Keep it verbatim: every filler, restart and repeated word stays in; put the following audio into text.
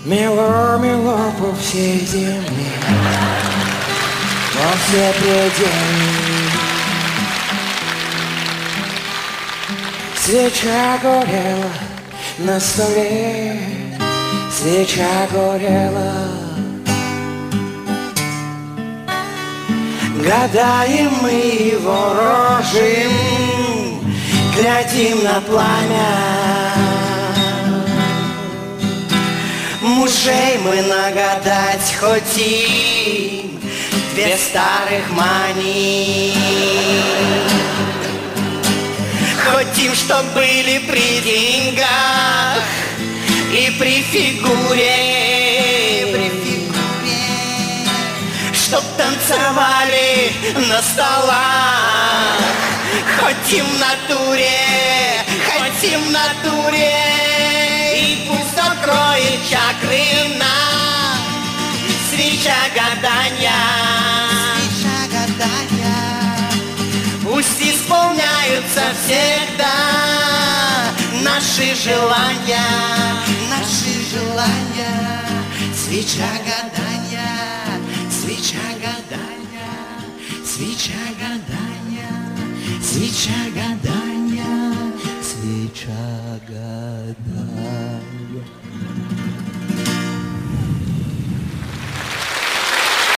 Мело, мело по всей земле, во все пределы. Свеча горела на столе, свеча горела. Гадаем мы и ворожим, глядим на пламя. Мужей мы нагадать хотим, две старых мани. Хотим, чтоб были при деньгах и при фигуре, при фигуре, чтоб танцевали на столах. Хотим в натуре, хотим в натуре. И пусть откроет чакры нам свеча гадания, свеча гадания. Пусть исполняются всегда наши желания, наши желания. Свеча гадания, свеча гадания, свеча гадания, свеча гадания, свеча гадания.